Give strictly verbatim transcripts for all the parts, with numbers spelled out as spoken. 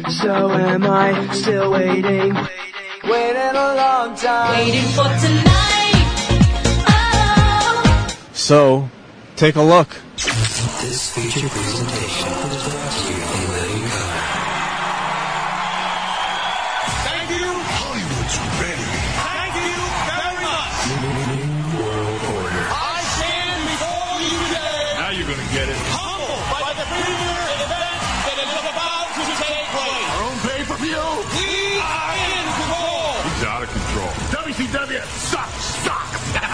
So am I still waiting, waiting a long time, waiting for tonight. Oh. So, take a look. This feature presentation is brought to you by Letting Go. Thank you. Hollywood's ready. Thank you very much. New World Order. I stand before you today. Now you're going to get it. Humbled by the premier event that is about to take place. Our own pay-per-view. We are in control. He's out of control. W C W sucks. Sucks.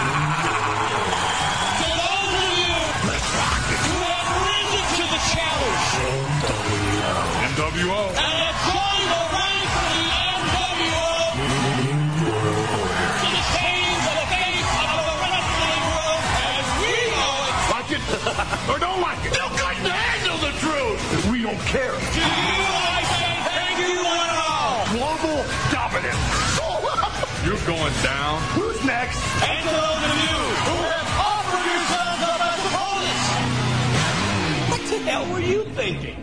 N W O. And join the ranks of the N W O. New World Order. To the change of the face of the wrestling world as we know it. Like it or don't like it. You couldn't handle the truth. We don't care. To you I say thank you one and all. Global dominance. You're going down. Who's next? And to those of you who have offered yourselves up as opponents. What the hell were you thinking?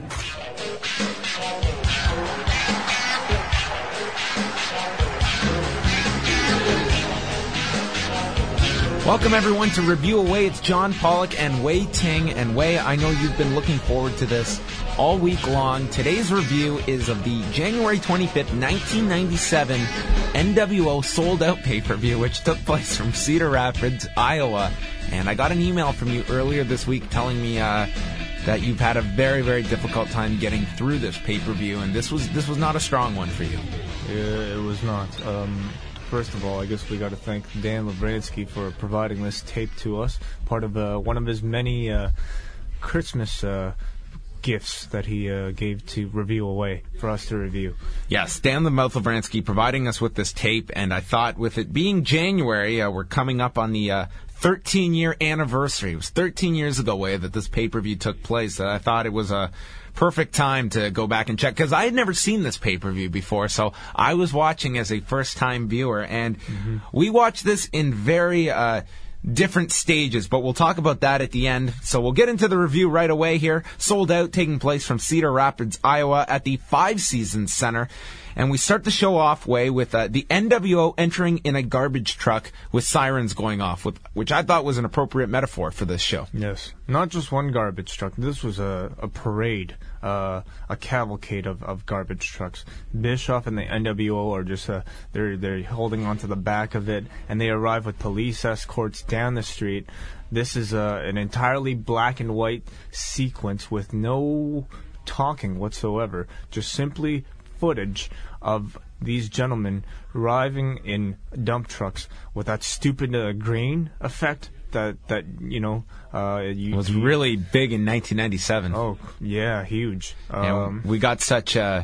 Welcome, everyone, to Review Away. It's John Pollock and Wei Ting. And Wei, I know you've been looking forward to this all week long. Today's review is of the January twenty-fifth, nineteen ninety-seven N W O Sold Out pay-per-view, which took place from Cedar Rapids, Iowa. And I got an email from you earlier this week telling me uh, that you've had a very, very difficult time getting through this pay-per-view, and this was this was not a strong one for you. Yeah, it was not. Um, first of all, I guess we got to thank Dan Lovransky for providing this tape to us, part of uh, one of his many uh, Christmas uh, gifts that he uh, gave to Review Away for us to review. Yes, Dan the Mouth Lovransky providing us with this tape, and I thought with it being January, uh, we're coming up on the uh, thirteen-year anniversary. It was thirteen years ago, Way, that this pay-per-view took place. I thought it was a perfect time to go back and check, because I had never seen this pay-per-view before, so I was watching as a first-time viewer, and mm-hmm. we watched this in very uh, different stages, but we'll talk about that at the end. So we'll get into the review right away here. Sold Out, taking place from Cedar Rapids, Iowa, at the Five Seasons Center. And we start the show off, Way, with uh, the N W O entering in a garbage truck with sirens going off, with, which I thought was an appropriate metaphor for this show. Yes. Not just one garbage truck. This was a, a parade, uh, a cavalcade of, of garbage trucks. Bischoff and the N W O are just, uh, they're, they're holding onto the back of it, and they arrive with police escorts down the street. This is uh, an entirely black and white sequence with no talking whatsoever. Just simply footage of these gentlemen arriving in dump trucks with that stupid uh, green effect that, that you know... Uh, you, it was you, really big in nineteen ninety-seven. Oh, yeah, huge. Um, we got such uh,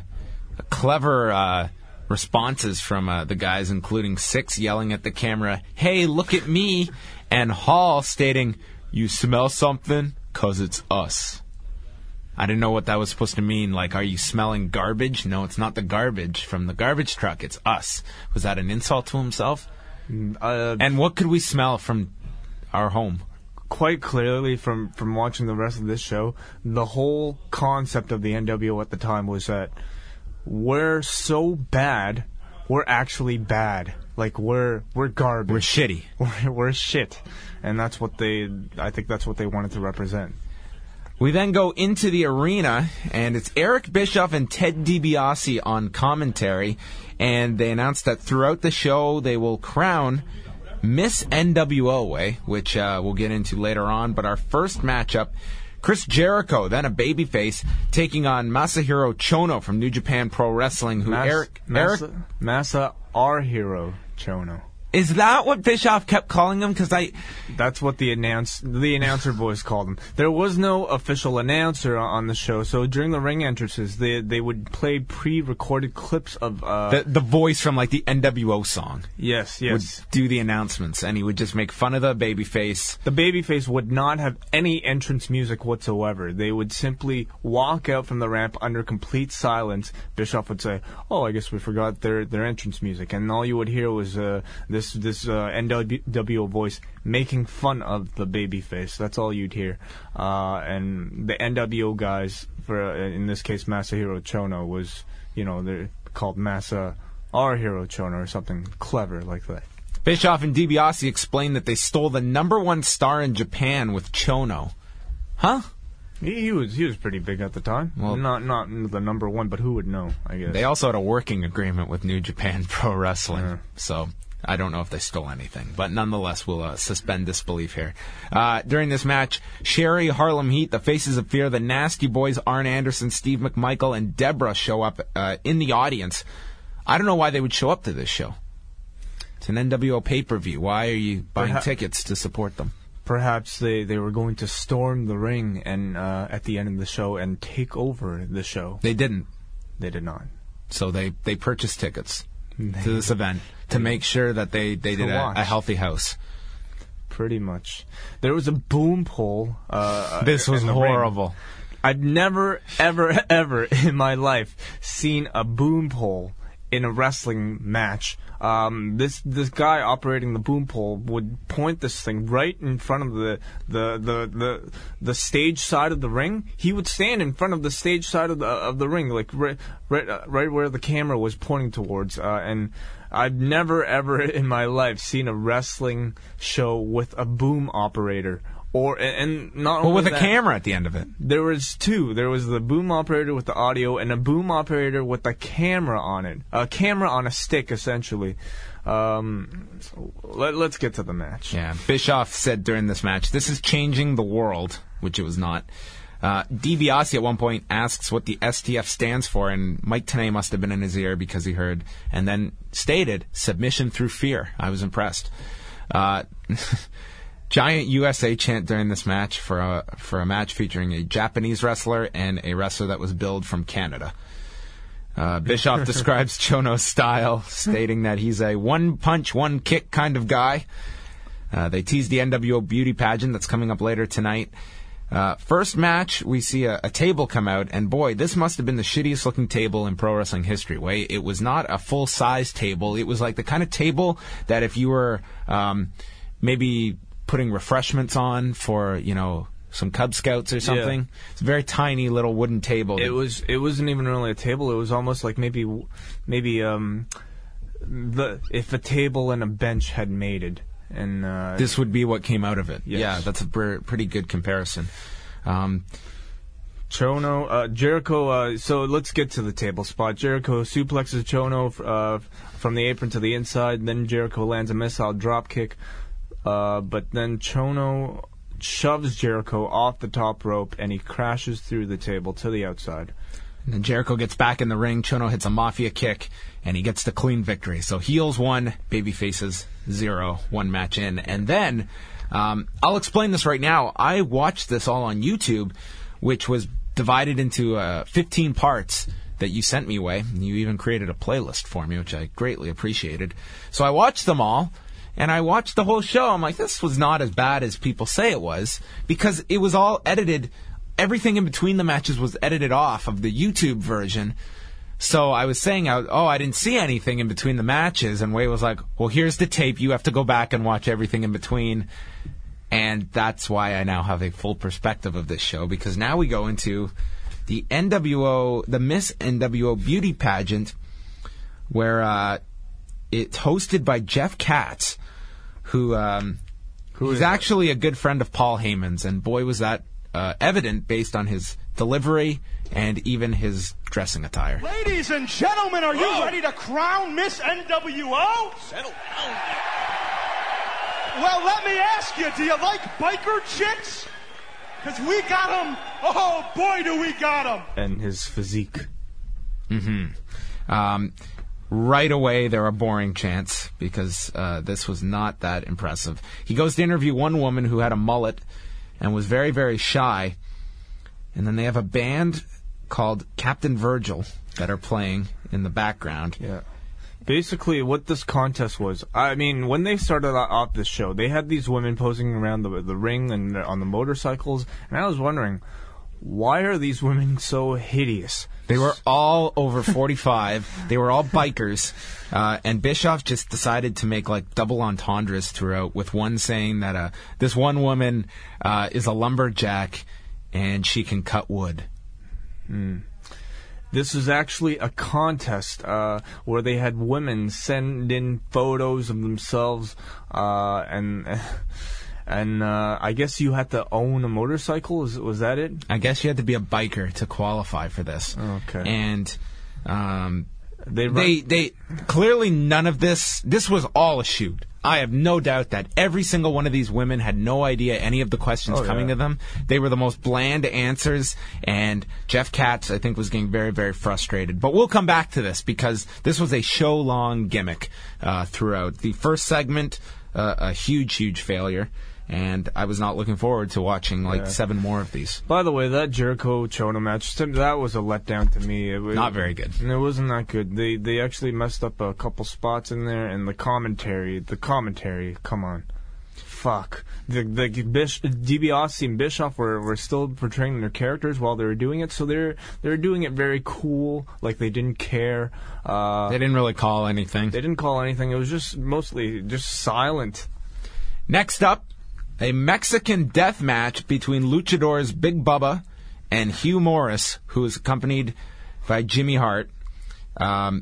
clever uh, responses from uh, the guys, including Six yelling at the camera, "Hey, look at me," and Hall stating, "You smell something? 'Cause it's us." I didn't know what that was supposed to mean. Like, are you smelling garbage? No, it's not the garbage from the garbage truck. It's us. Was that an insult to himself? Uh, and what could we smell from our home? Quite clearly, from, from watching the rest of this show, the whole concept of the N W O at the time was that we're so bad, we're actually bad. Like, we're we're garbage. We're shitty. We're, we're shit. And that's what they, I think that's what they wanted to represent. We then go into the arena, and it's Eric Bischoff and Ted DiBiase on commentary, and they announced that throughout the show they will crown Miss N W O, Way, which uh, we'll get into later on. But our first matchup, Chris Jericho, then a babyface, taking on Masahiro Chono from New Japan Pro Wrestling, who Mas- Eric... Masa, Eric Masa our hero, Chono. Is that what Bischoff kept calling him? Because I... That's what the announce the announcer voice called him. There was no official announcer on the show, so during the ring entrances, they they would play pre-recorded clips of... Uh, the, the voice from, like, the N W O song. Yes, yes. Would do the announcements, and he would just make fun of the babyface. The babyface would not have any entrance music whatsoever. They would simply walk out from the ramp under complete silence. Bischoff would say, "Oh, I guess we forgot their, their entrance music," and all you would hear was uh, this this this uh, N W O voice making fun of the babyface. That's all you'd hear. Uh, and the N W O guys, for uh, in this case Masahiro Chono, was, you know, they're called Masa our Hero Chono or something clever like that. Bischoff and DiBiase explained that they stole the number one star in Japan with Chono. Huh? He, he was he was pretty big at the time. Well, not not the number one, but who would know? I guess they also had a working agreement with New Japan Pro Wrestling, yeah. So I don't know if they stole anything. But nonetheless, we'll uh, suspend disbelief here. Uh, during this match, Sherry, Harlem Heat, the Faces of Fear, the Nasty Boys, Arn Anderson, Steve McMichael, and Deborah show up uh, in the audience. I don't know why they would show up to this show. It's an N W O pay-per-view. Why are you buying Perha- tickets to support them? Perhaps they, they were going to storm the ring and uh, at the end of the show and take over the show. They didn't. They did not. So they, they purchased tickets they, to this event to make sure that they, they did a, a healthy house. Pretty much. There was a boom pole. Uh, this was horrible. Ring. I've never, ever, ever in my life seen a boom pole in a wrestling match. Um, this this guy operating the boom pole would point this thing right in front of the the, the, the the stage side of the ring. He would stand in front of the stage side of the of the ring, like right right, uh, right where the camera was pointing towards. Uh, and I've never ever in my life seen a wrestling show with a boom operator. Or and not well, only with that, a camera at the end of it. There was two. There was the boom operator with the audio and a boom operator with a camera on it. A camera on a stick, essentially. Um, let, let's get to the match. Yeah, Bischoff said during this match, "This is changing the world," which it was not. Uh, DiBiase at one point asks what the S T F stands for, and Mike Tenay must have been in his ear because he heard, and then stated, "Submission through fear." I was impressed. Uh... Giant U S A chant during this match for a for a match featuring a Japanese wrestler and a wrestler that was billed from Canada. Uh, Bischoff describes Chono's style, stating that he's a one-punch, one-kick kind of guy. Uh, they teased the N W O beauty pageant that's coming up later tonight. Uh, first match, we see a, a table come out, and boy, this must have been the shittiest-looking table in pro wrestling history. Way, it was not a full-size table. It was like the kind of table that if you were um, maybe putting refreshments on for, you know, some Cub Scouts or something. Yeah. It's a very tiny little wooden table. It was. It wasn't even really a table. It was almost like maybe, maybe um, the if a table and a bench had mated, and uh, this would be what came out of it. Yes. Yeah, that's a pr- pretty good comparison. Um, Chono, uh, Jericho. Uh, so let's get to the table spot. Jericho suplexes Chono uh, from the apron to the inside. Then Jericho lands a missile drop kick. Uh, but then Chono shoves Jericho off the top rope, and he crashes through the table to the outside. And then Jericho gets back in the ring. Chono hits a Mafia kick, and he gets the clean victory. So heels one, baby faces zero, one match in. And then, um, I'll explain this right now. I watched this all on YouTube, which was divided into uh, fifteen parts that you sent me, Way. You even created a playlist for me, which I greatly appreciated. So I watched them all. And I watched the whole show. I'm like, this was not as bad as people say it was, because it was all edited. Everything in between the matches was edited off of the YouTube version. So I was saying, oh, I didn't see anything in between the matches. And Way was like, well, here's the tape. You have to go back and watch everything in between. And that's why I now have a full perspective of this show, because now we go into the N W O, the Miss N W O Beauty Pageant, where uh, it's hosted by Jeff Katz, who um, who is actually a good friend of Paul Heyman's, and boy was that uh, evident based on his delivery and even his dressing attire. Ladies and gentlemen, are you Whoa. ready to crown Miss N W O? Settle down. Well, let me ask you, do you like biker chicks? Because we got them. Oh, boy, do we got them. And his physique. Mm-hmm. Um... Right away, there are boring chants, because uh, this was not that impressive. He goes to interview one woman who had a mullet and was very, very shy. And then they have a band called Captain Virgil that are playing in the background. Yeah. Basically, what this contest was, I mean, when they started off this show, they had these women posing around the, the ring and on the motorcycles, and I was wondering, Why are these women so hideous? They were all over forty-five. They were all bikers. Uh, and Bischoff just decided to make like double entendres throughout, with one saying that uh, this one woman uh, is a lumberjack and she can cut wood. Hmm. This was actually a contest uh, where they had women send in photos of themselves, uh, and and uh, I guess you had to own a motorcycle. Was, was that it? I guess you had to be a biker to qualify for this. Okay. And um, they, they they clearly none of this. This was all a shoot. I have no doubt that every single one of these women had no idea any of the questions oh, coming yeah. to them. They were the most bland answers, and Jeff Katz, I think, was getting very, very frustrated. But we'll come back to this because this was a show-long gimmick uh, throughout. The first segment, uh, a huge, huge failure, and I was not looking forward to watching like Yeah. seven more of these. By the way, that Jericho-Chono match, that was a letdown to me. It was, Not very good. It wasn't that good. They they actually messed up a couple spots in there, and the commentary, the commentary, come on. Fuck. The the Bish, DiBiase and Bischoff were, were still portraying their characters while they were doing it, so they're they're doing it very cool, like they didn't care. Uh, They didn't really call anything. they didn't call anything. It was just mostly just silent. Next up, a Mexican death match between Luchadors Big Bubba and Hugh Morris, who is accompanied by Jimmy Hart. Um,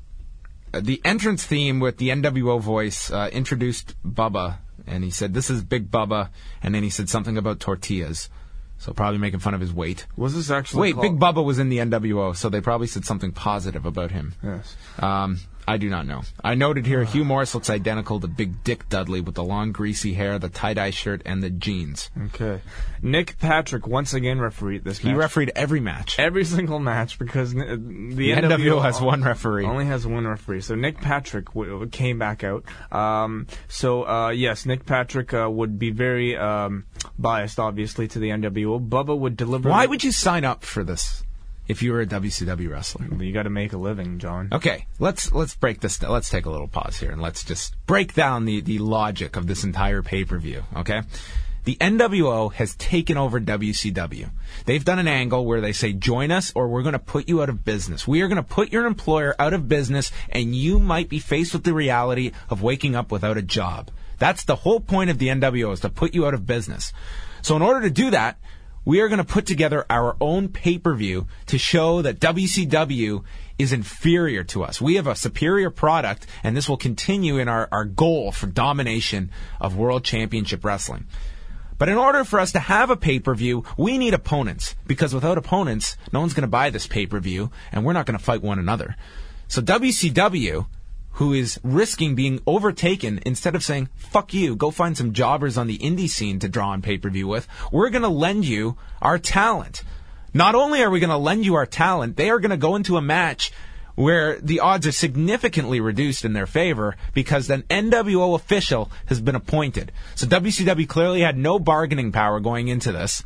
the entrance theme with the N W O voice uh, introduced Bubba, and he said, "This is Big Bubba," and then he said something about tortillas. So probably making fun of his weight. Was this actually Wait, called- Big Bubba was in the N W O, so they probably said something positive about him. Yes. Um, I do not know. I noted here Hugh Morris looks identical to Big Dick Dudley with the long greasy hair, the tie-dye shirt, and the jeans. Okay. Nick Patrick once again refereed this He match. refereed every match. Every single match because n- the, The N W O has one referee. Only has one referee. So Nick Patrick w- came back out. Um, so uh, yes, Nick Patrick uh, would be very um, biased, obviously, to the N W O. Bubba would deliver. Why would you sign up for this if you were a W C W wrestler? You got to make a living, John. Okay, let's let's break this. Let's take a little pause here and let's just break down the, the logic of this entire pay-per-view, okay? The N W O has taken over W C W. They've done an angle where they say, join us or we're going to put you out of business. We are going to put your employer out of business and you might be faced with the reality of waking up without a job. That's the whole point of the N W O, is to put you out of business. So in order to do that, we are going to put together our own pay-per-view to show that W C W is inferior to us. We have a superior product, and this will continue in our, our goal for domination of World Championship Wrestling. But in order for us to have a pay-per-view, we need opponents, because without opponents, no one's going to buy this pay-per-view, and we're not going to fight one another. So W C W, who is risking being overtaken, instead of saying, fuck you, go find some jobbers on the indie scene to draw on pay-per-view with, we're going to lend you our talent. Not only are we going to lend you our talent, they are going to go into a match where the odds are significantly reduced in their favor because an N W O official has been appointed. So W C W clearly had no bargaining power going into this.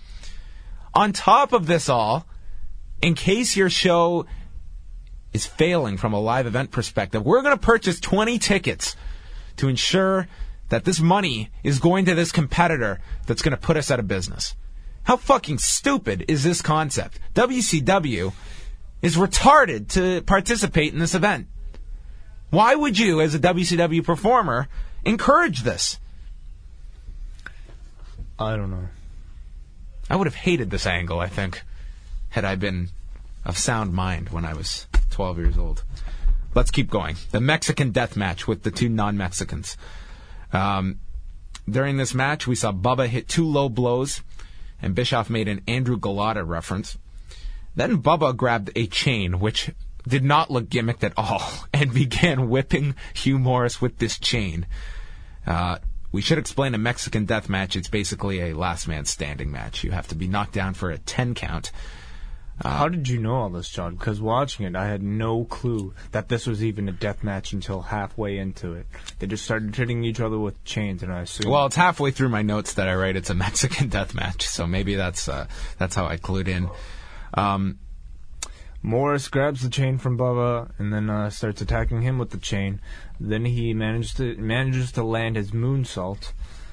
On top of this all, in case your show is failing from a live event perspective, we're going to purchase twenty tickets to ensure that this money is going to this competitor that's going to put us out of business. How fucking stupid is this concept? W C W is retarded to participate in this event. Why would you, as a W C W performer, encourage this? I don't know. I would have hated this angle, I think, had I been of sound mind when I was twelve years old. Let's keep going. The Mexican death match with the two non-Mexicans. Um, during this match, we saw Bubba hit two low blows, and Bischoff made an Andrew Galata reference. Then Bubba grabbed a chain, which did not look gimmicked at all, and began whipping Hugh Morris with this chain. Uh, we should explain a Mexican death match. It's basically a last man standing match. You have to be knocked down for a ten count. Uh, How did you know all this, John? Because watching it, I had no clue that this was even a death match until halfway into it. They just started hitting each other with chains, and I assumed... Well, it's halfway through my notes that I write it's a Mexican death match, so maybe that's uh, that's how I clued in. Um, Morris grabs the chain from Bubba and then uh, starts attacking him with the chain. Then he manages to manages to land his moonsault.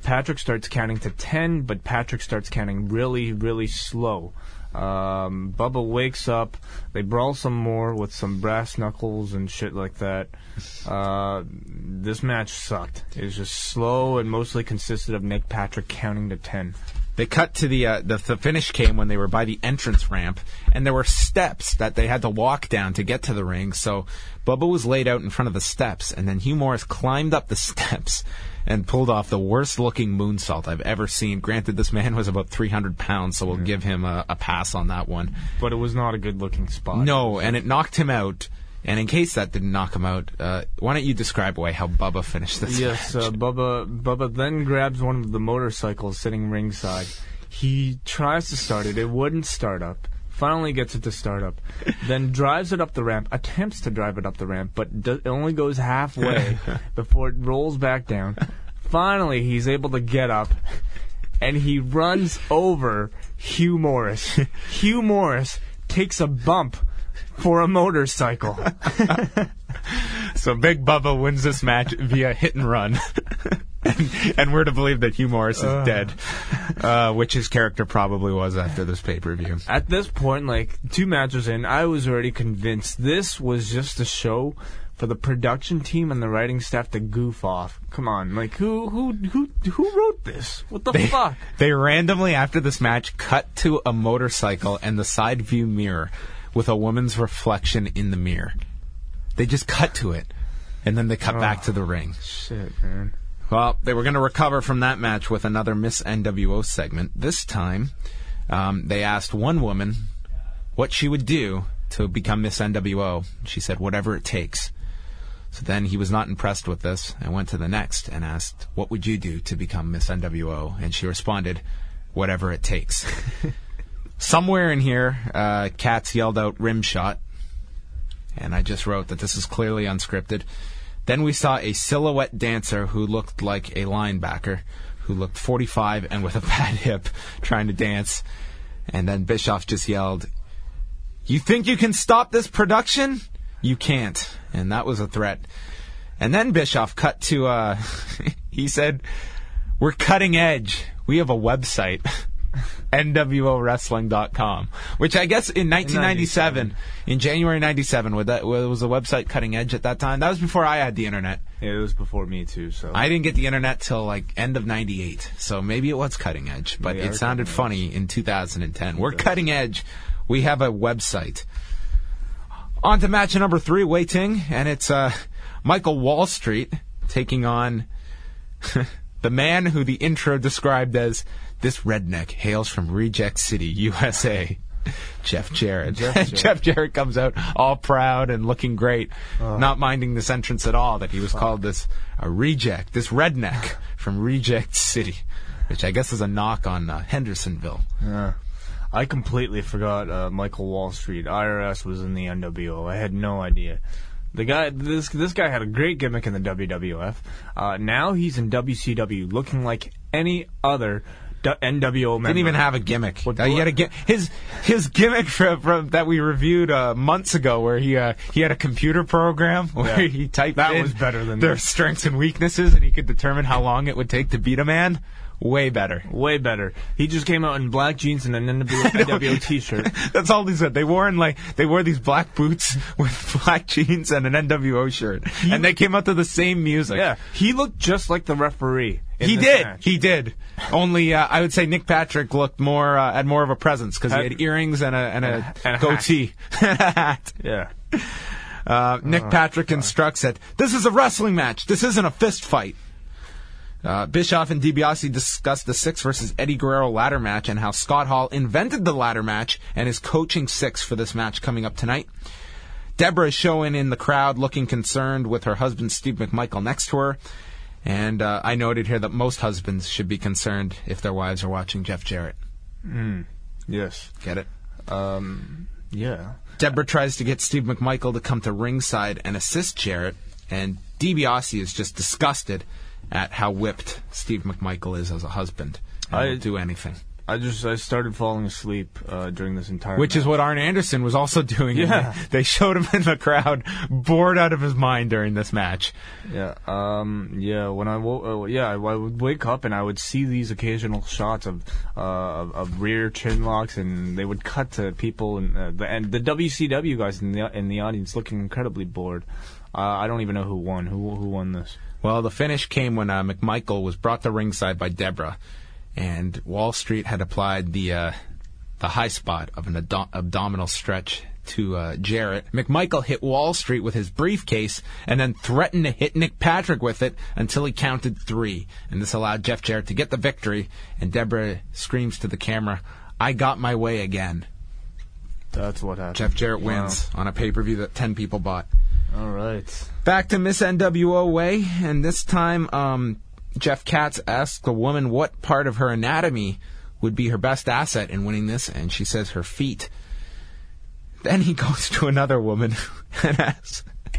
Patrick starts counting to ten, but Patrick starts counting really, really slow. Um, Bubba wakes up. They brawl some more with some brass knuckles and shit like that. Uh, this match sucked. It was just slow and mostly consisted of Nick Patrick counting to ten. They cut to the, uh, the the finish came when they were by the entrance ramp, and there were steps that they had to walk down to get to the ring. So Bubba was laid out in front of the steps, and then Hugh Morris climbed up the steps and pulled off the worst-looking moonsault I've ever seen. Granted, this man was about three hundred pounds, so we'll give him a, a pass on that one. But it was not a good-looking spot. No, and it knocked him out. And in case that didn't knock him out, uh, why don't you describe away how Bubba finished this Yes, match? uh, Bubba, Bubba then grabs one of the motorcycles sitting ringside. He tries to start it. It wouldn't start up. Finally gets it to start up. Then drives it up the ramp. Attempts to drive it up the ramp, but do- it only goes halfway before it rolls back down. Finally, he's able to get up, and he runs over Hugh Morris. Hugh Morris takes a bump for a motorcycle. So Big Bubba wins this match via hit and run. and, and we're to believe that Hugh Morris is uh. dead, uh, which his character probably was after this pay-per-view. At this point, like, two matches in, I was already convinced this was just a show for the production team and the writing staff to goof off. Come on, like, who who who who wrote this? What the they, fuck? They randomly, after this match, cut to a motorcycle and the side view mirror with a woman's reflection in the mirror. They just cut to it, and then they cut oh, back to the ring. Shit, man. Well, they were going to recover from that match with another Miss N W O segment. This time, um, they asked one woman what she would do to become Miss N W O. She said, whatever it takes. So then he was not impressed with this and went to the next and asked, what would you do to become Miss N W O? And she responded, whatever it takes. Somewhere in here, uh, Katz yelled out rim shot. And I just wrote that this is clearly unscripted. Then we saw a silhouette dancer who looked like a linebacker, who looked forty-five and with a bad hip, trying to dance. And then Bischoff just yelled, you think you can stop this production? You can't. And that was a threat. And then Bischoff cut to, uh, he said, we're cutting edge. We have a website. N W O wrestling dot com, which I guess in nineteen ninety-seven, in January ninety-seven, was, that, was the website cutting edge at that time? That was before I had the internet. Yeah, it was before me, too. So I didn't get the internet till like end of ninety-eight, so maybe it was cutting edge, but it sounded funny in two thousand ten. We're cutting edge. We have a website. On to match number three, Wei Ting, and it's uh, Michael Wall Street taking on the man who the intro described as this redneck hails from Reject City, U S A. Jeff Jarrett. Jeff Jarrett. Jeff Jarrett comes out all proud and looking great, uh, not minding this entrance at all, that he was fuck. called this a reject, this redneck from Reject City, which I guess is a knock on uh, Hendersonville. Yeah. I completely forgot uh, Michael Wall Street. I R S was in the N W O. I had no idea. The guy, this this guy had a great gimmick in the W W F. Uh, now he's in W C W, looking like any other D- N W O member. Didn't even have a gimmick. What, uh, he had a gi- his his gimmick from, from that we reviewed uh, months ago, where he uh, he had a computer program where yeah. he typed that in was better than their this. strengths and weaknesses, and he could determine how long it would take to beat a man. Way better. Way better. He just came out in black jeans and an N W O t-shirt. That's all they said. They wore in like they wore these black boots with black jeans and an N W O shirt, he, and they came out to the same music. Yeah, he looked just like the referee. In he this did. Match. He did. Only uh, I would say Nick Patrick looked more uh, had more of a presence because he had earrings and a and a, and a goatee and a hat. Yeah. Uh, Nick oh, Patrick God. instructs that this is a wrestling match. This isn't a fist fight. Uh, Bischoff and DiBiase discussed the Six versus Eddie Guerrero ladder match and how Scott Hall invented the ladder match and is coaching Six for this match coming up tonight. Deborah is showing in the crowd looking concerned with her husband Steve McMichael next to her. And uh, I noted here that most husbands should be concerned if their wives are watching Jeff Jarrett. Mm. Yes. Get it? Um, yeah. Deborah tries to get Steve McMichael to come to ringside and assist Jarrett, and DiBiase is just disgusted at how whipped Steve McMichael is as a husband. And I will do anything. I just I started falling asleep uh, during this entire Which match. is what Arn Anderson was also doing. Yeah. They showed him in the crowd, bored out of his mind during this match. Yeah, um, yeah. When I wo- uh, yeah, I, I would wake up and I would see these occasional shots of uh, of, of rear chin locks, and they would cut to people and uh, the and the W C W guys in the in the audience looking incredibly bored. Uh, I don't even know who won. Who who won this? Well, the finish came when uh, McMichael was brought to ringside by Deborah, and Wall Street had applied the uh, the high spot of an ad- abdominal stretch to uh, Jarrett. McMichael hit Wall Street with his briefcase and then threatened to hit Nick Patrick with it until he counted three. And this allowed Jeff Jarrett to get the victory, and Deborah screams to the camera, "I got my way again." That's what happened. Jeff Jarrett wins Wow. on a pay-per-view that ten people bought. All right. Back to Miss N W O Way, and this time um, Jeff Katz asked the woman what part of her anatomy would be her best asset in winning this, and she says her feet. Then he goes to another woman and asks,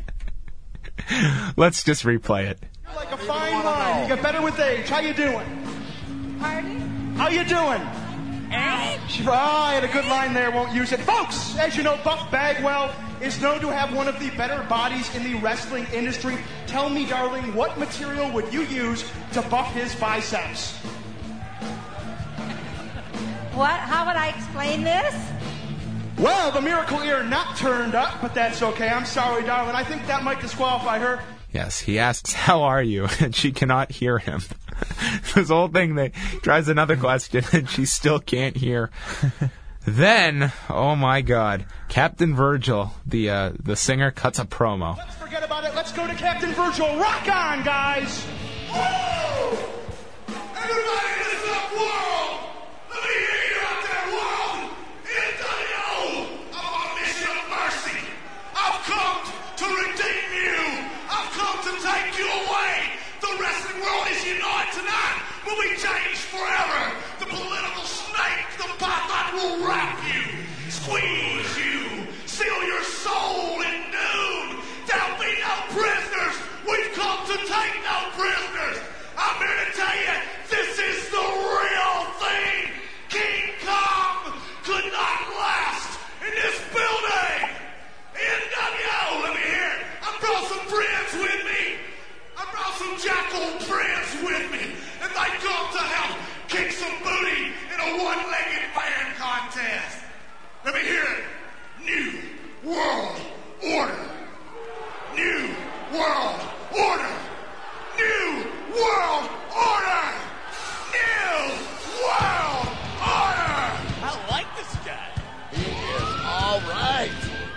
let's just replay it. You're like a fine wine. You get better with age. How you doing? Pardon? How you doing? Age? Oh, I had a good line there. Won't use it. Folks, as you know, Buff Bagwell is known to have one of the better bodies in the wrestling industry. Tell me, darling, what material would you use to buff his biceps? What? How would I explain this? Well, the miracle ear not turned up, but that's okay. I'm sorry, darling. I think that might disqualify her. Yes, he asks, how are you? And she cannot hear him. This whole thing, they tries another question, and she still can't hear. Then, oh my God, Captain Virgil, the uh, the singer, cuts a promo. Let's forget about it. Let's go to Captain Virgil. Rock on, guys! Woo! Everybody listen up, world! Let me hear you out there, world! N W O! I'm on a mission of mercy! I've come to redeem you! I've come to take you away! The wrestling world as you know it tonight will be changed forever! The political snake, the python will wrap you, squeeze you, seal your soul in doom! There'll be no prisoners! We've come to take no prisoners! I'm here to tell you, this is the real thing! King Kong could not last in this building! N W O, let me hear it! I brought some friends with me! I brought some jackal friends with me! And they come to help kick some booty in a one-legged fan contest! Let me hear it! New World Order! New World Order! New World Order! New World Order! I like this guy. He is all right.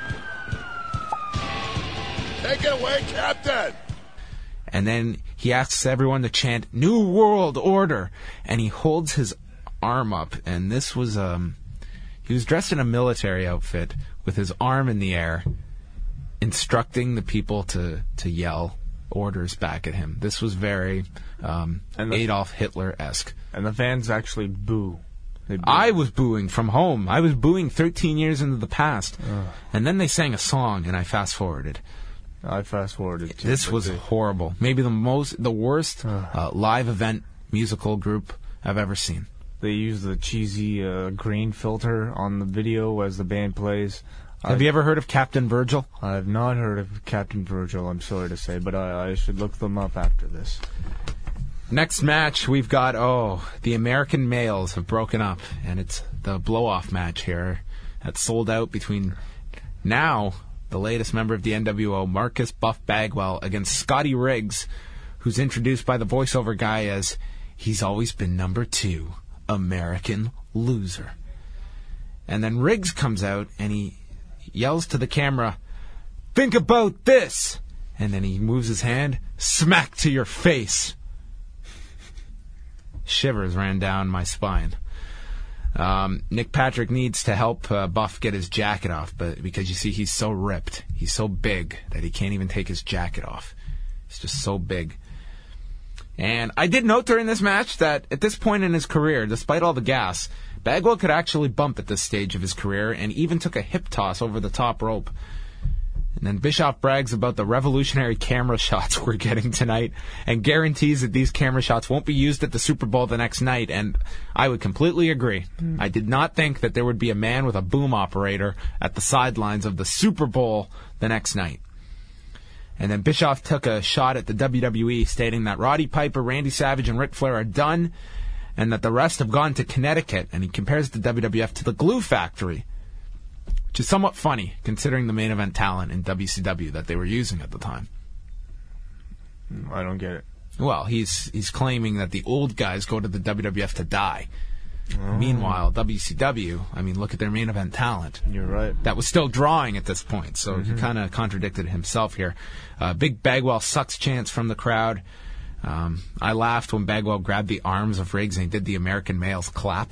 Take it away, Captain. And then he asks everyone to chant New World Order, and he holds his arm up, and this was um he was dressed in a military outfit with his arm in the air, instructing the people to to yell orders back at him. This was very um And the- Adolf Hitler-esque. And the fans actually boo. They boo. I was booing from home. I was booing thirteen years into the past. And then they sang a song, and I fast-forwarded. I fast forwarded. Too, This but was they- horrible. Maybe the most, the worst uh, live event musical group I've ever seen. They use the cheesy uh, green filter on the video as the band plays. Have I've, you ever heard of Captain Virgil? I've not heard of Captain Virgil, I'm sorry to say, but I, I should look them up after this. Next match, we've got, oh, the American males have broken up, and it's the blow-off match here that's sold out between now the latest member of the N W O, Marcus Buff Bagwell, against Scotty Riggs, who's introduced by the voiceover guy as, he's always been number two, American loser. And then Riggs comes out, and he yells to the camera, think about this! And then he moves his hand, smack to your face. Shivers ran down my spine. Um, Nick Patrick needs to help uh, Buff get his jacket off, but because you see he's so ripped, he's so big that he can't even take his jacket off. He's just so big. And I did note during this match that at this point in his career, despite all the gas, Bagwell could actually bump at this stage of his career and even took a hip toss over the top rope. And then Bischoff brags about the revolutionary camera shots we're getting tonight and guarantees that these camera shots won't be used at the Super Bowl the next night. And I would completely agree. Mm. I did not think that there would be a man with a boom operator at the sidelines of the Super Bowl the next night. And then Bischoff took a shot at the W W E, stating that Roddy Piper, Randy Savage, and Ric Flair are done and that the rest have gone to Connecticut. And he compares the W W F to the glue factory, which is somewhat funny, considering the main event talent in W C W that they were using at the time. I don't get it. Well, he's he's claiming that the old guys go to the W W F to die. Oh. Meanwhile, W C W, I mean, look at their main event talent. You're right. That was still drawing at this point, so mm-hmm. he kind of contradicted himself here. Uh, big Bagwell sucks chants from the crowd. Um, I laughed when Bagwell grabbed the arms of Riggs and he did the American male's clap.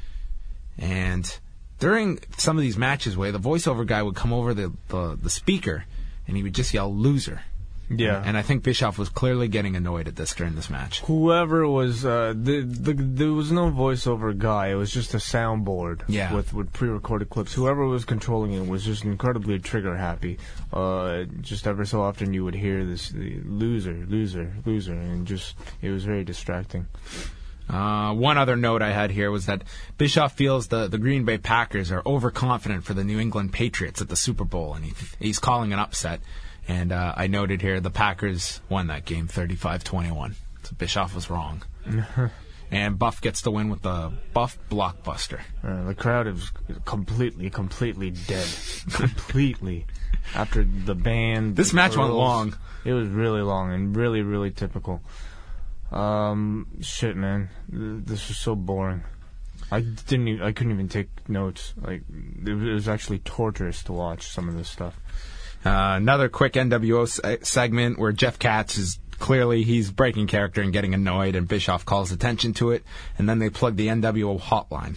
And during some of these matches, where the voiceover guy would come over the, the, the speaker and he would just yell, "Loser." Yeah. And I think Bischoff was clearly getting annoyed at this during this match. Whoever was, uh, the, the, there was no voiceover guy. It was just a soundboard yeah. with, with pre-recorded clips. Whoever was controlling it was just incredibly trigger happy. Uh, just ever so often you would hear this, the, loser, loser, loser, and just, it was very distracting. Uh, one other note I had here was that Bischoff feels the, the Green Bay Packers are overconfident for the New England Patriots at the Super Bowl, and he, he's calling an upset. And uh, I noted here the Packers won that game thirty-five twenty-one. So Bischoff was wrong. And Buff gets the win with the Buff Blockbuster. Uh, the crowd is completely, completely dead. completely. After the band. This match went long. It was really long and really, really typical. Um, shit, man. This was so boring. I didn't. Even, I couldn't even take notes. Like, it was actually torturous to watch some of this stuff. Uh, another quick N W O se- segment where Jeff Katz is clearly he's breaking character and getting annoyed, and Bischoff calls attention to it, and then they plug the N W O hotline.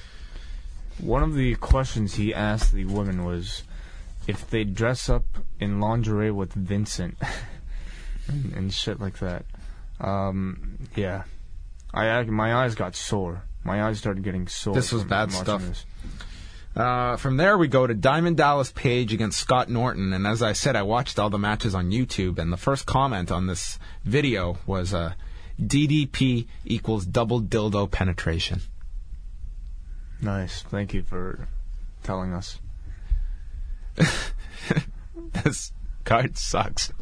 One of the questions he asked the women was if they dress up in lingerie with Vincent and, and shit like that. Um, yeah, I, I my eyes got sore. My eyes started getting sore. This was from, bad from stuff. This. Uh, from there, we go to Diamond Dallas Page against Scott Norton. And as I said, I watched all the matches on YouTube. And the first comment on this video was uh, D D P equals double dildo penetration. Nice. Thank you for telling us. This card sucks.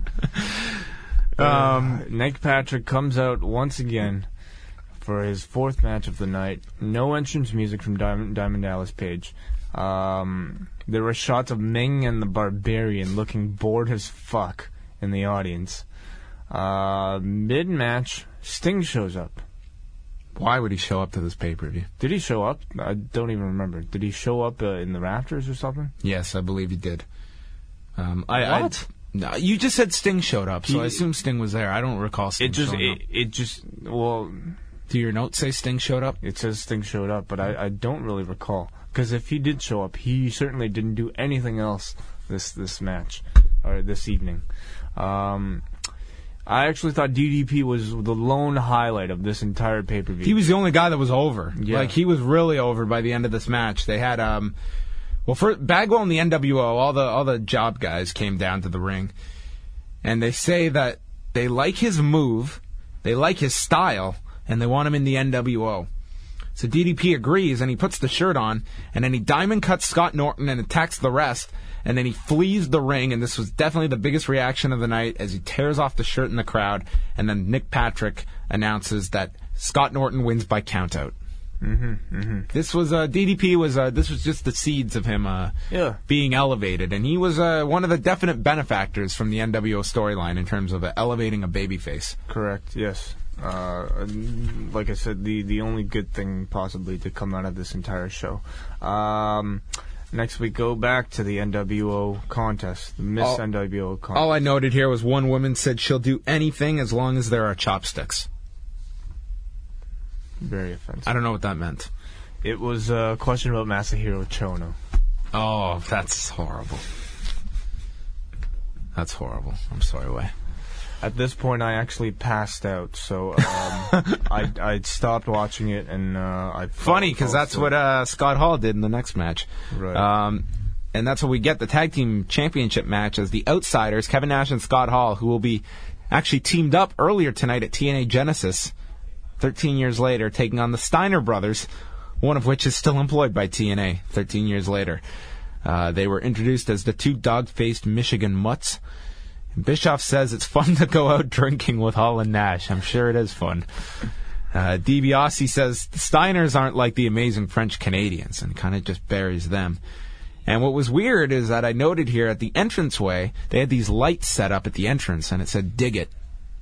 um, Nick Patrick comes out once again for his fourth match of the night. No entrance music from Diamond, Diamond Dallas Page. Um, there were shots of Ming and the Barbarian looking bored as fuck in the audience. Uh, mid-match, Sting shows up. Why would he show up to this pay-per-view? Did he show up? I don't even remember. Did he show up uh, in the rafters or something? Yes, I believe he did. Um, I, what? I, no, you just said Sting showed up, so he, I assume Sting was there. I don't recall Sting it just, showing it, up. It just, well... Do your notes say Sting showed up? It says Sting showed up, but I, I don't really recall. Because if he did show up, he certainly didn't do anything else this this match, or this evening. Um, I actually thought D D P was the lone highlight of this entire pay-per-view. He was the only guy that was over. Yeah. Like, he was really over by the end of this match. They had, um, well, for Bagwell and the N W O, all the all the job guys came down to the ring, and they say that they like his move, they like his style, and they want him in the N W O. So D D P agrees, and he puts the shirt on, and then he diamond cuts Scott Norton and attacks the rest, and then he flees the ring, and this was definitely the biggest reaction of the night as he tears off the shirt in the crowd, and then Nick Patrick announces that Scott Norton wins by countout. Mm-hmm, mm-hmm. This was, uh, D D P was, uh, this was just the seeds of him, uh, yeah. being elevated, and he was, uh, one of the definite benefactors from the N W O storyline in terms of uh, elevating a babyface. Correct, yes. Uh, like I said, the, the only good thing possibly to come out of this entire show. Um, next we go back to the N W O contest, the Miss all, N W O contest. All I noted here was one woman said she'll do anything as long as there are chopsticks. Very offensive. I don't know what that meant. It was a question about Masahiro Chono. Oh, that's horrible. That's horrible. I'm sorry, Way. At this point, I actually passed out, so um, I I stopped watching it, and uh, I funny because that's what uh, Scott Hall did in the next match. Right. Um, and that's what we get, the tag team championship match, as the Outsiders, Kevin Nash and Scott Hall, who will be actually teamed up earlier tonight at T N A Genesis, thirteen years later, taking on the Steiner brothers, one of which is still employed by T N A thirteen years later. Uh, they were introduced as the two dog-faced Michigan mutts. Bischoff says it's fun to go out drinking with Hall and Nash. I'm sure it is fun. Uh, DiBiase says the Steiners aren't like the amazing French Canadians, and kind of just buries them. And what was weird is that I noted here at the entranceway, they had these lights set up at the entrance, and it said, "Dig it."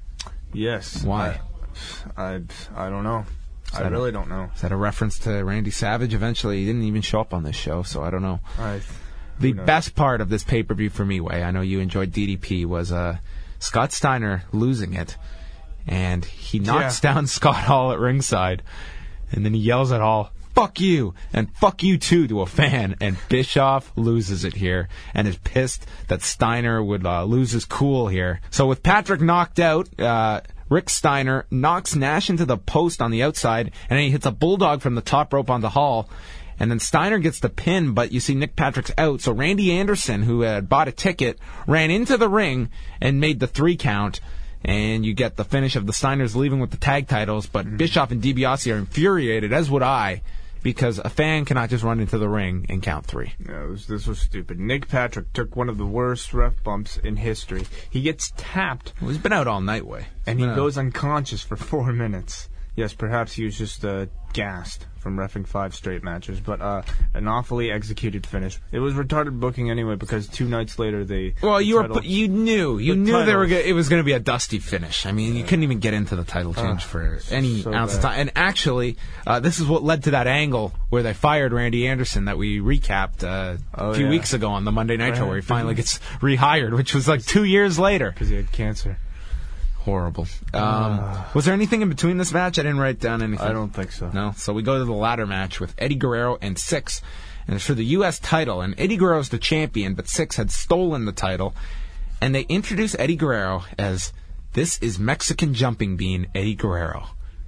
Yes. Why? I, I, I don't know. I really a, don't know. Is that a reference to Randy Savage? Eventually, he didn't even show up on this show, so I don't know. I, the best part of this pay-per-view for me, Way, I know you enjoyed D D P, was uh, Scott Steiner losing it. And he knocks yeah. down Scott Hall at ringside, and then he yells at Hall, "Fuck you!" and "Fuck you too" to a fan, and Bischoff loses it here, and is pissed that Steiner would uh, lose his cool here. So with Patrick knocked out, uh, Rick Steiner knocks Nash into the post on the outside, and then he hits a bulldog from the top rope onto Hall, and then Steiner gets the pin, but you see Nick Patrick's out, so Randy Anderson, who had bought a ticket, ran into the ring and made the three count. And you get the finish of the Steiners leaving with the tag titles, but mm-hmm. Bischoff and DiBiase are infuriated, as would I, because a fan cannot just run into the ring and count three. Yeah, it was, this was stupid. Nick Patrick took one of the worst ref bumps in history. He gets tapped. Well, he's been out all night, Way. And he out. goes unconscious for four minutes. Yes, perhaps he was just uh, gassed from reffing five straight matches, but uh, an awfully executed finish. It was retarded booking anyway, because two nights later they. Well, you title, were you knew you the knew titles. they were go- it was going to be a dusty finish. I mean, you couldn't even get into the title change uh, for any so ounce bad. of time. And actually, uh, this is what led to that angle where they fired Randy Anderson that we recapped uh, oh, a few yeah. weeks ago on the Monday Night right. Show, where he finally gets rehired, which was like two years later because he had cancer. Horrible. Um, uh, was there anything in between this match? I didn't write down anything. I don't think so. No? So we go to the ladder match with Eddie Guerrero and Six. And it's for the U S title. And Eddie Guerrero's the champion, but Six had stolen the title. And they introduce Eddie Guerrero as, "This is Mexican Jumping Bean Eddie Guerrero."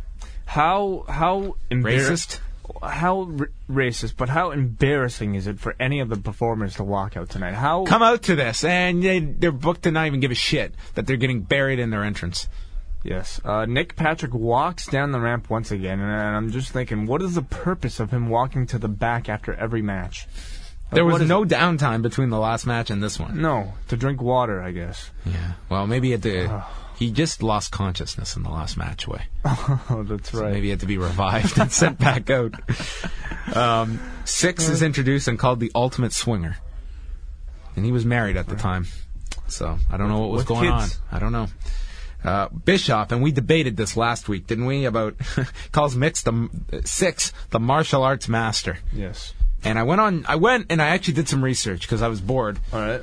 How, how Racist? How r- racist, but how embarrassing is it for any of the performers to walk out tonight? How come out to this, and they, they're booked to not even give a shit that they're getting buried in their entrance. Yes, uh, Nick Patrick walks down the ramp once again, and I'm just thinking, what is the purpose of him walking to the back after every match? Like, there was no it? downtime between the last match and this one. No, to drink water, I guess. Yeah, well, maybe at the. He just lost consciousness in the last match, Way. Oh, that's right. So maybe he had to be revived and sent back out. Um, Six is introduced and called the Ultimate Swinger. And he was married at the time. So I don't know what was With going kids. on. I don't know. Uh, Bischoff, and we debated this last week, didn't we? About calls Mix the Six the martial arts master. Yes. And I went on. I went and I actually did some research because I was bored. All right.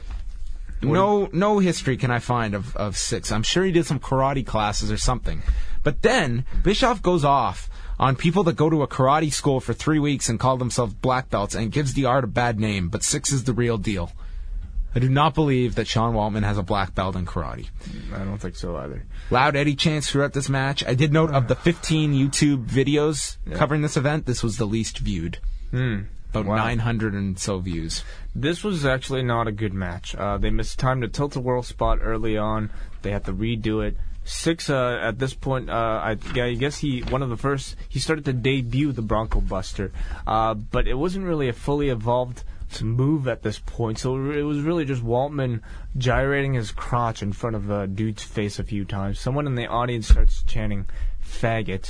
No, no history can I find of, of Six. I'm sure he did some karate classes or something. But then Bischoff goes off on people that go to a karate school for three weeks and call themselves black belts and gives the art a bad name. But Six is the real deal. I do not believe that Sean Waltman has a black belt in karate. I don't think so either. Loud Eddie chants throughout this match. I did note of the fifteen YouTube videos yeah. covering this event, this was the least viewed. Hmm. About wow. nine hundred and so views. This was actually not a good match. Uh, they missed time to tilt a world spot early on. They had to redo it. Six, uh, at this point, uh, I, yeah, I guess he, one of the first, he started to debut the Bronco Buster. Uh, but it wasn't really a fully evolved move at this point. So it was really just Waltman gyrating his crotch in front of a dude's face a few times. Someone in the audience starts chanting, "Faggot."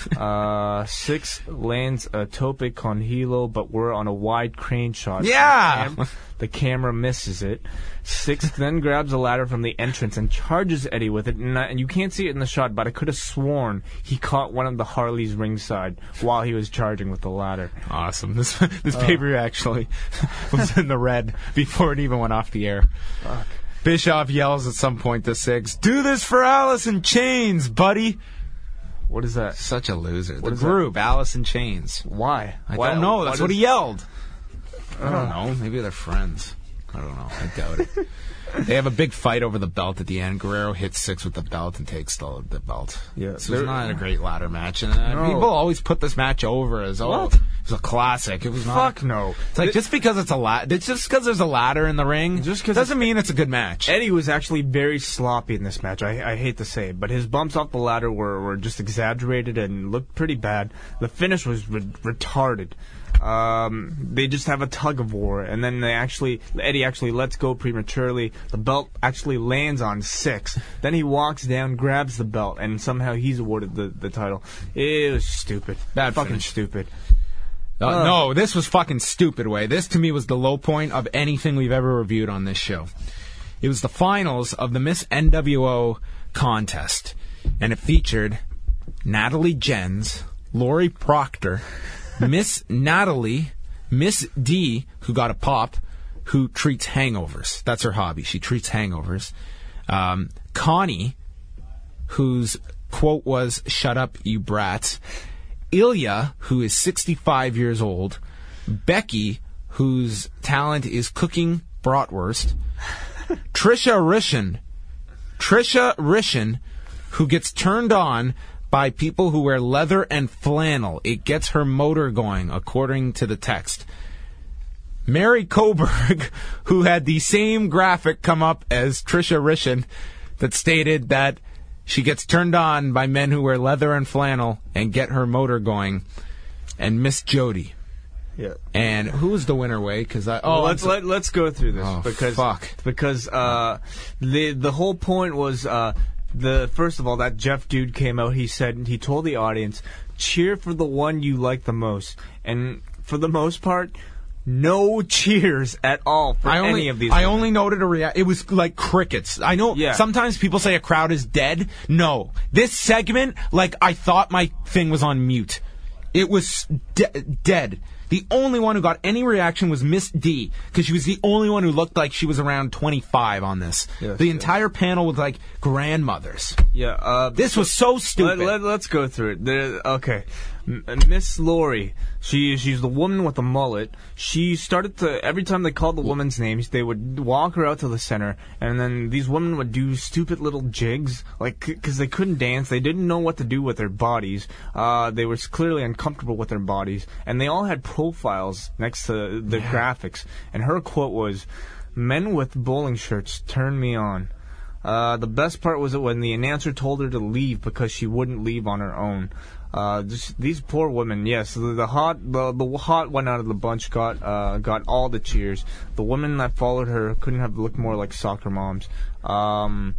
uh, Six lands a tope con hilo, but we're on a wide crane shot. Yeah! The, cam- the camera misses it. Six then grabs a ladder from the entrance and charges Eddie with it. And, I, and you can't see it in the shot, but I could have sworn he caught one of the Harleys ringside while he was charging with the ladder. Awesome. This this uh, pay-per-view actually was in the red before it even went off the air. Fuck. Bischoff yells at some point to Six, "Do this for Alice in Chains, buddy." What is that? Such a loser. What the is group, that? Alice in Chains. Why? I Why? don't know. That's what, what is... he yelled. I don't know. Maybe they're friends. I don't know. I doubt it. They have a big fight over the belt at the end. Guerrero hits Six with the belt and takes the, the belt. Yeah, so it's not a great ladder match. And uh, no. people always put this match over as, oh, what? was a classic. It was not. Fuck no. It's like, just because it's a la- it's just because there's a ladder in the ring, Just 'cause doesn't mean it's a good match. Eddie was actually very sloppy in this match. I, I hate to say it, but his bumps off the ladder were, were just exaggerated and looked pretty bad. The finish was re- retarded. Um, they just have a tug of war, and then they actually Eddie actually lets go prematurely. The belt actually lands on six. Then he walks down, grabs the belt, and somehow he's awarded the, the title. It was stupid. Bad fucking finish. stupid. Uh, Uh. no, this was fucking stupid, way. This, to me, was the low point of anything we've ever reviewed on this show. It was the finals of the Miss N W O contest, and it featured Natalie Jens, Lori Proctor, Miss Natalie, Miss D, who got a pop, who treats hangovers. That's her hobby. She treats hangovers. Um, Connie, whose quote was, "Shut up, you brats." Ilya, who is sixty-five years old. Becky, whose talent is cooking bratwurst. Trisha Rishin. Trisha Rishin, who gets turned on by people who wear leather and flannel. It gets her motor going, according to the text. Mary Coburg, who had the same graphic come up as Trisha Rishin that stated that she gets turned on by men who wear leather and flannel and get her motor going. And Miss Jody. Yeah. And who was the winner, Way? Because I oh Well, let's I'm so- let, let's go through this Oh, because fuck. because uh, the the whole point was uh, the first of all that Jeff dude came out. He said he told the audience, cheer for the one you like the most, and for the most part, no cheers at all for I only, any of these. I women. only noted a react. It was like crickets. I know Yeah. sometimes people say a crowd is dead. No. This segment, like, I thought my thing was on mute. It was de- dead. The only one who got any reaction was Miss D, because she was the only one who looked like she was around twenty-five on this. Yes, the yes. entire panel was like grandmothers. Yeah. Uh, This was so stupid. Let, let, let's go through it. There, okay. M- Miss Laurie, she she's the woman with the mullet. She started to, every time they called the woman's names, they would walk her out to the center, and then these women would do stupid little jigs, like, because they couldn't dance, they didn't know what to do with their bodies. Uh, they were clearly uncomfortable with their bodies, and they all had profiles next to the Yeah. graphics. And her quote was, "Men with bowling shirts turn me on." Uh, the best part was when the announcer told her to leave because she wouldn't leave on her own. Uh, just, these poor women. Yes, the, the hot, the, the hot one out of the bunch got uh, got all the cheers. The women that followed her couldn't have looked more like soccer moms. Um,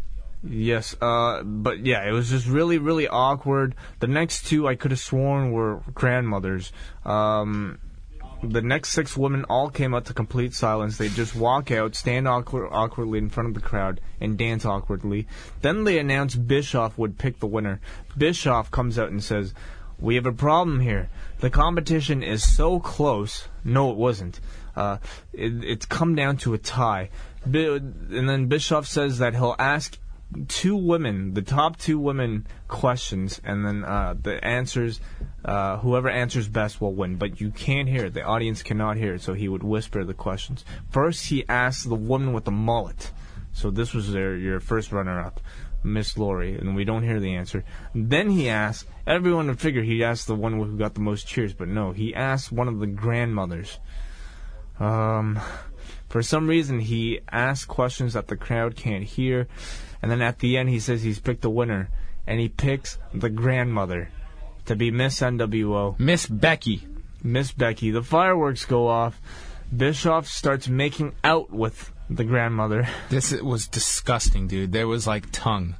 yes, uh, but yeah, it was just really, really awkward. The next two I could have sworn were grandmothers. Um, The next six women all came out to complete silence. They just walk out, stand awkward, awkwardly in front of the crowd, and dance awkwardly. Then they announced Bischoff would pick the winner. Bischoff comes out and says, "We have a problem here. The competition is so close." No, it wasn't. Uh, it, it's come down to a tie. Bi- and then Bischoff says that he'll ask two women, the top two women, questions, and then uh, the answers, uh, whoever answers best will win. But you can't hear it. The audience cannot hear it, so he would whisper the questions. First, he asked the woman with the mullet. So this was their your first runner-up, Miss Laurie, and we don't hear the answer. Then he asked, everyone would figure he asked the one who got the most cheers, but no, he asked one of the grandmothers. Um, for some reason, he asked questions that the crowd can't hear. And then at the end, he says he's picked a winner, and he picks the grandmother to be Miss N W O. Miss Becky. Miss Becky. The fireworks go off. Bischoff starts making out with the grandmother. This was disgusting, dude. There was like tongue.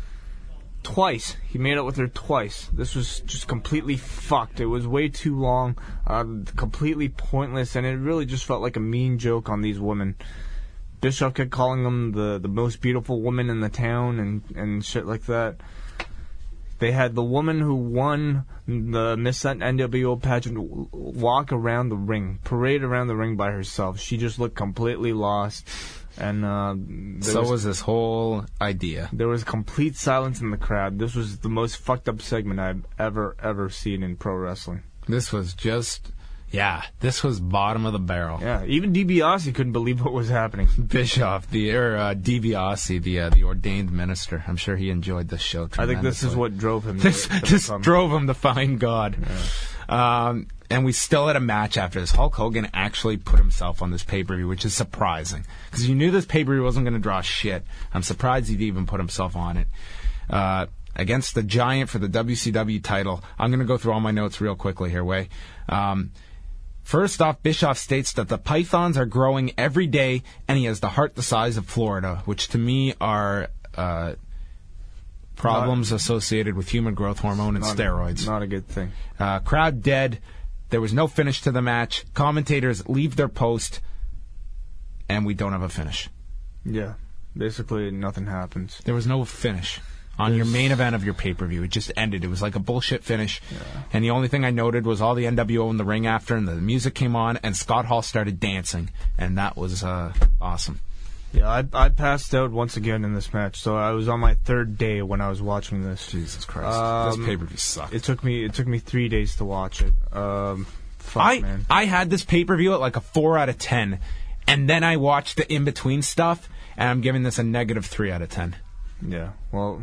Twice. He made out with her twice. This was just completely fucked. It was way too long, uh, completely pointless, and it really just felt like a mean joke on these women. Bischoff kept calling them the, the most beautiful woman in the town and, and shit like that. They had the woman who won the Miss N W O pageant w- walk around the ring, parade around the ring by herself. She just looked completely lost. And uh, there So was, was this whole idea. there was complete silence in the crowd. This was the most fucked up segment I've ever, ever seen in pro wrestling. This was just... Yeah, this was bottom of the barrel. Yeah, even DiBiase couldn't believe what was happening. Bischoff, the or uh, DiBiase, the uh, the ordained minister. I'm sure he enjoyed this show I think this is tremendously. what drove him. This to, to this become- drove him to find God. Um, and we still had a match after this. Hulk Hogan actually put himself on this pay-per-view, which is surprising. Because you knew this pay-per-view wasn't going to draw shit. I'm surprised he'd even put himself on it. Uh, against the Giant for the W C W title. I'm going to go through all my notes real quickly here, Way. Um, first off, Bischoff states that the pythons are growing every day, and he has the heart the size of Florida, which to me are uh, problems not, associated with human growth hormone and not, steroids. Not a good thing. Uh, crowd dead. There was no finish to the match. Commentators leave their post, and we don't have a finish. Yeah, basically nothing happens. There was no finish on There's... your main event of your pay-per-view. It just ended. It was like a bullshit finish. Yeah. And the only thing I noted was all the N W O in the ring after, and the music came on, and Scott Hall started dancing, and that was uh, awesome. Yeah, I I passed out once again in this match, so I was on my third day when I was watching this. Jesus Christ, um, this pay-per-view sucked. It took me it took me three days to watch it. Um, fuck, I man. I had this pay-per-view at like a four out of ten, and then I watched the in-between stuff, and I'm giving this a negative three out of ten. Yeah, well,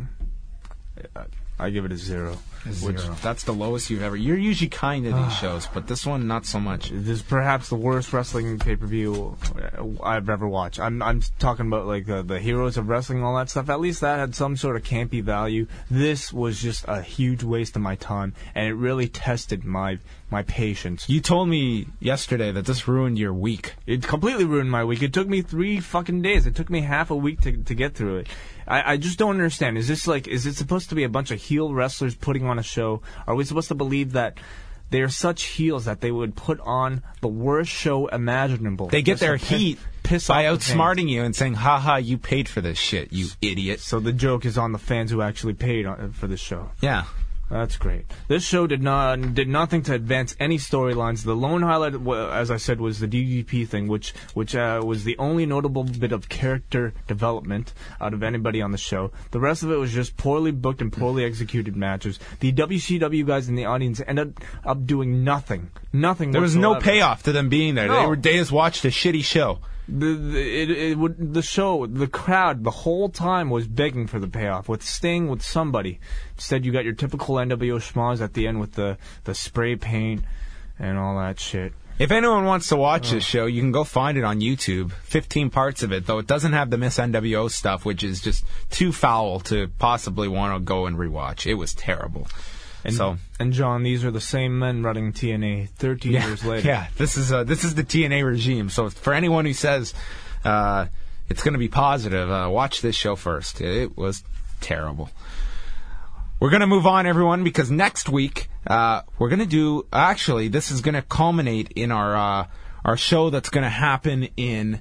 I give it a zero. A zero. Which, that's the lowest you've ever... You're usually kind of these shows, but this one, not so much. This is perhaps the worst wrestling pay-per-view I've ever watched. I'm I'm talking about like the, the heroes of wrestling, all that stuff. At least that had some sort of campy value. This was just a huge waste of my time, and it really tested my my patience. You told me yesterday that this ruined your week. It completely ruined my week. It took me three fucking days. It took me half a week to to get through it. I, I just don't understand. Is this like, is it supposed to be a bunch of heel wrestlers putting on a show? Are we supposed to believe that they're such heels that they would put on the worst show imaginable? They get their heat piss by off outsmarting you and saying, "Ha ha, you paid for this shit, you idiot." So the joke is on the fans who actually paid on, for this show. Yeah. That's great. This show did not did nothing to advance any storylines. The lone highlight, as I said, was the D D P thing, which which uh, was the only notable bit of character development out of anybody on the show. The rest of it was just poorly booked and poorly executed matches. The W C W guys in the audience ended up doing nothing. Nothing There was whatsoever. no payoff to them being there. No. They were they just watched a shitty show. The, the it, it would the show the crowd the whole time was begging for the payoff with Sting, with somebody. Instead, you got your typical N W O schmoz at the end with the the spray paint and all that shit. If anyone wants to watch oh. this show, you can go find it on YouTube. Fifteen parts of it, though it doesn't have the Miss N W O stuff, which is just too foul to possibly want to go and rewatch. It was terrible. And, so, and John, these are the same men running T N A thirteen yeah, years later. Yeah, this is uh, this is the T N A regime. So for anyone who says uh, it's going to be positive, uh, watch this show first. It was terrible. We're going to move on, everyone, because next week uh, we're going to do. Actually, this is going to culminate in our uh, our show that's going to happen in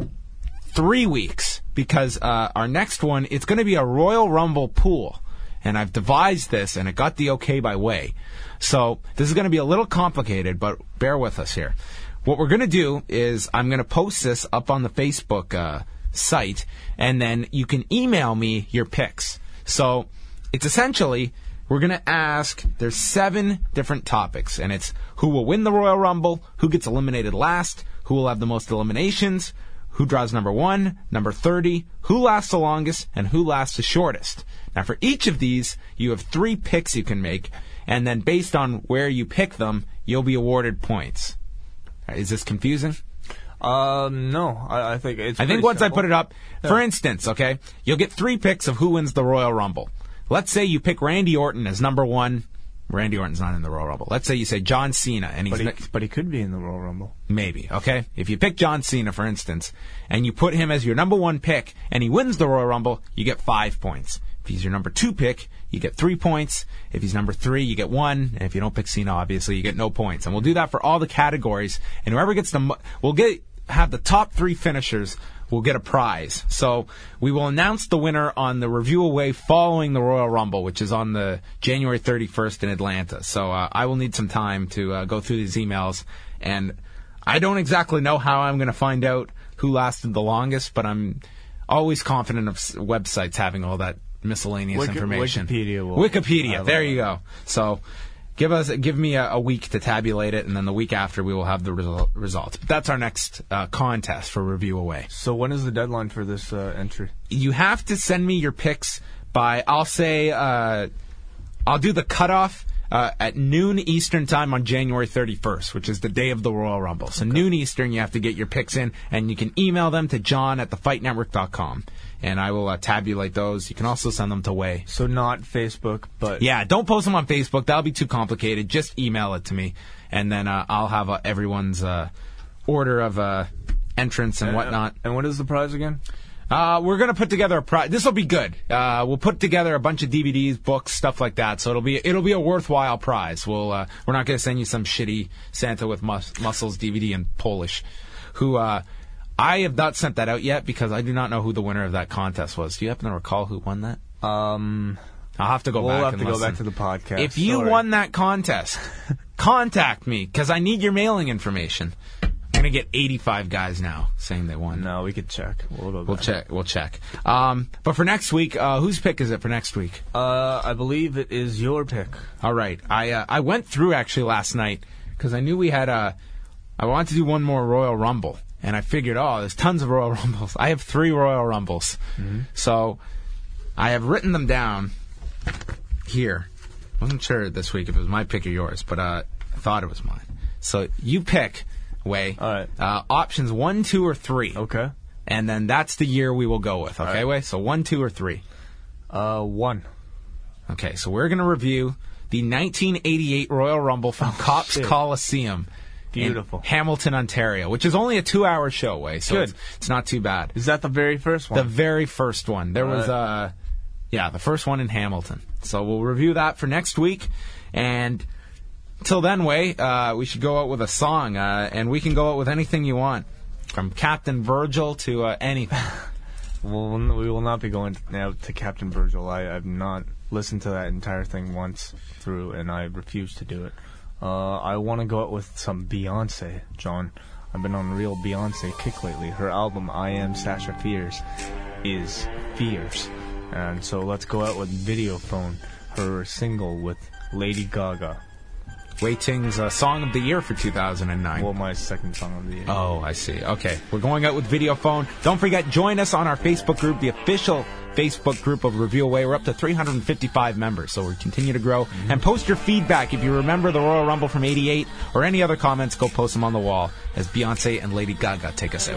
three weeks. Because uh, our next one, it's going to be a Royal Rumble pool. And I've devised this, and it got the okay by Way. So this is going to be a little complicated, but bear with us here. What we're going to do is I'm going to post this up on the Facebook uh, site, and then you can email me your picks. So it's essentially, we're going to ask, there's seven different topics, and it's who will win the Royal Rumble, who gets eliminated last, who will have the most eliminations, who draws number one, number thirty, who lasts the longest, and who lasts the shortest. Now, for each of these, you have three picks you can make, and then based on where you pick them, you'll be awarded points. Is this confusing? Um, no, I, I think it's. I think once simple. I put it up, yeah. For instance, okay, you'll get three picks of who wins the Royal Rumble. Let's say you pick Randy Orton as number one. Randy Orton's not in the Royal Rumble. Let's say you say John Cena, and he's but he, ne- but he could be in the Royal Rumble. Maybe, okay? If you pick John Cena, for instance, and you put him as your number one pick, and he wins the Royal Rumble, you get five points. If he's your number two pick, you get three points. If he's number three, you get one. And if you don't pick Cena, obviously, you get no points. And we'll do that for all the categories. And whoever gets the, mo- we'll get have the top three finishers will get a prize. So we will announce the winner on the Review Away following the Royal Rumble, which is on the January thirty-first in Atlanta. So uh, I will need some time to uh, go through these emails, and I don't exactly know how I'm going to find out who lasted the longest, but I'm always confident of s- websites having all that miscellaneous Wiki- information. Wikipedia will. Wikipedia. There you go. So give us, give me a, a week to tabulate it, and then the week after we will have the result, results. But that's our next uh, contest for Review Away. So when is the deadline for this uh, entry? You have to send me your picks by, I'll say, uh, I'll do the cutoff uh, at noon Eastern time on January thirty-first, which is the day of the Royal Rumble. So okay. noon Eastern, you have to get your picks in, and you can email them to john at the fight network dot com. And I will uh, tabulate those. You can also send them to Way. So not Facebook, but... Yeah, don't post them on Facebook. That'll be too complicated. Just email it to me, and then uh, I'll have uh, everyone's uh, order of uh, entrance and, and whatnot. And what is the prize again? Uh, we're going to put together a prize. This will be good. Uh, we'll put together a bunch of D V Ds, books, stuff like that. So it'll be it'll be a worthwhile prize. We'll uh, we're not going to send you some shitty Santa with mus- muscles D V D in Polish, who... Uh, I have not sent that out yet because I do not know who the winner of that contest was. Do you happen to recall who won that? Um, I'll have to go we'll back have and to listen. go back to the podcast. If you Sorry. won that contest, contact me because I need your mailing information. I'm going to get eighty-five guys now saying they won. No, we could check. We'll, go we'll check. We'll check. Um, but for next week, uh, whose pick is it for next week? Uh, I believe it is your pick. All right. I uh, I went through actually last night because I knew we had a. I wanted to do one more Royal Rumble. And I figured, oh, there's tons of Royal Rumbles. I have three Royal Rumbles. Mm-hmm. So I have written them down here. I wasn't sure this week if it was my pick or yours, but uh, I thought it was mine. So you pick, Way, All right. uh, options one, two, or three. Okay. And then that's the year we will go with. Okay, right. Way? So one, two, or three? Uh, one. Okay, so we're going to review the nineteen eighty-eight Royal Rumble from oh, Cops shit. Coliseum. Beautiful. In Hamilton, Ontario, which is only a two-hour show, Way, so Good. It's, it's not too bad. Is that the very first one? The very first one. There All was, right. uh, yeah, the first one in Hamilton. So we'll review that for next week. And till then, Way, uh, we should go out with a song, uh, and we can go out with anything you want, from Captain Virgil to uh, anything. Well, we will not be going now to Captain Virgil. I have not listened to that entire thing once through, and I refuse to do it. Uh, I want to go out with some Beyonce, John. I've been on a real Beyonce kick lately. Her album, I Am Sasha Fierce, is fierce. And so let's go out with Videophone, her single with Lady Gaga. Wei Ting's uh, Song of the Year for two thousand nine. Well, my second song of the year. Oh, I see. Okay. We're going out with Videophone. Don't forget, join us on our Facebook group, the official Facebook group of Review Away. We're up to three hundred fifty-five members, so we continue to grow. Mm-hmm. And post your feedback. If you remember the Royal Rumble from eighty-eight or any other comments, go post them on the wall as Beyonce and Lady Gaga take us out.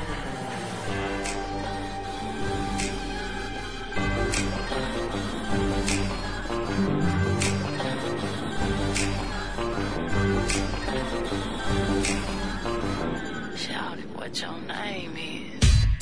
Shout it, what your name is.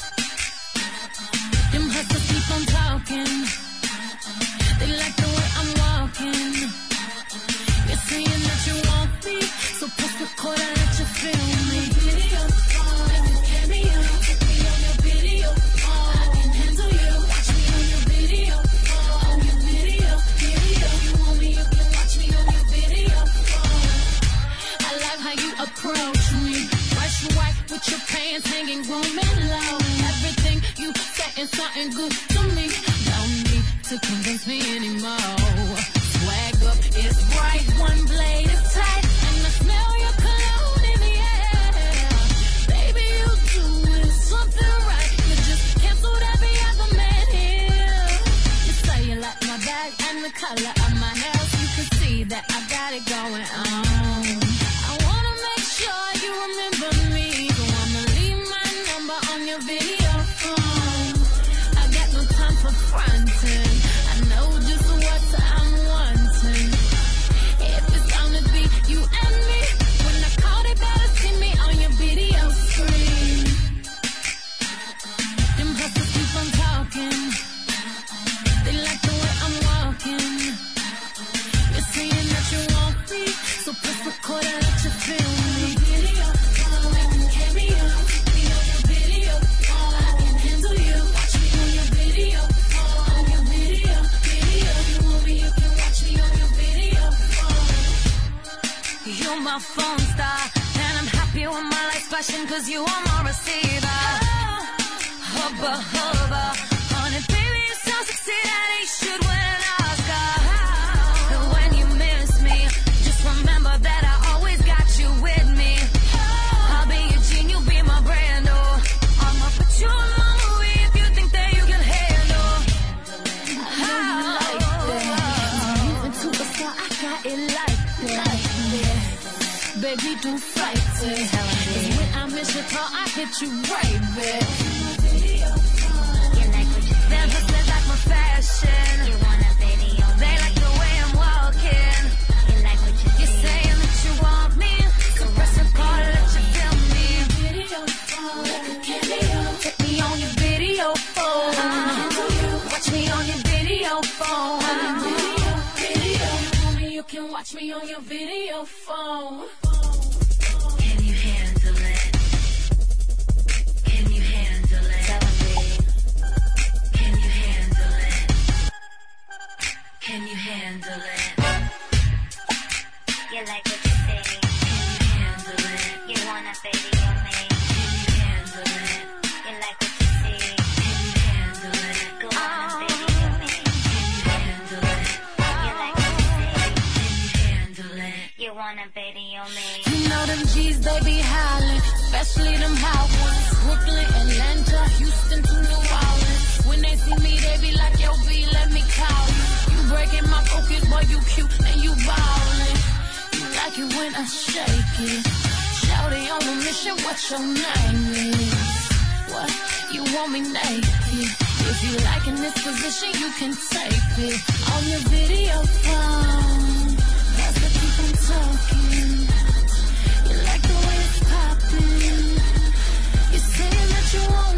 Them hustlers keep on talking. They like the way I'm walking. You're saying that you want me, so post the code and let you feel me. Video phone, let me cameo. Put me on your video phone. I can handle you. Watch me on your video phone. On your video, video. If you want me, you can watch me on your video phone. I like how you approach me. Fresh white with your pants hanging grooming low. Everything you saying something good to me. Don't need to convince me anymore. Swag up is bright, one blade is tight, and I smell your cologne in the air. Baby, you doing something right. You just canceled every other man here. You say you like my bag and the color of my hair, so you can see that I got it going on. I wanna make sure you remember me, so I'ma leave my number on your video phone. I got no time for fronting. I know just what I'm wanting. If it's gonna be you and me, when I call, they better see me on your video screen. Them hustlers keep on talking. They like the way I'm walking. You're saying that you want me, so press record and let you feel me. Video phone, I can cameo. Put me on your video phone. I can handle you. Watch me on your video phone. On your video, video. If you want me, you can watch me on your video phone. You're my phone star, and I'm happy when my lights flashing, cause you are my receiver. Hubba, hubba. Honey, baby, you so sexy that he should win an Oscar. And when you miss me, just remember that I always got you with me. I'll be your gene, you'll be my brand, oh. I'ma put you in my movie if you think that you can handle. I know you like that. Moving to a star, I got it do flighty. Cause when I miss your call, I hit you right back. You like what you see? Them hustlers like my fashion. You want a video? They like the way I'm walking. You like what you see? You're saying that you want me, so press a call, let you feel me. Video phone, like a cameo. Take me on your video phone. Watch me on your video phone. Video, video. Homie, you can watch me on your video phone. Can you handle it? Can you handle it? Can you handle it? Can you handle it? You like what you see? Can you handle it? You wanna video me? Can you handle it? You like what you see? Can you handle it? Go on and video me. Can you handle it? You like what you see? Can you handle it? You wanna video me? You know them G's, they be howling, especially them hot ones. Brooklyn, Atlanta, Houston to New Orleans. When they see me, they be like, yo, B, let me call you. You breaking my focus, boy, you cute and you ballin'. You like it when I shake it. Shawty on a mission, what your name is? What? You want me naked? If you like in this position, you can tape it on your video phone. That's the people talking. You like the way it's popping. You're saying that you want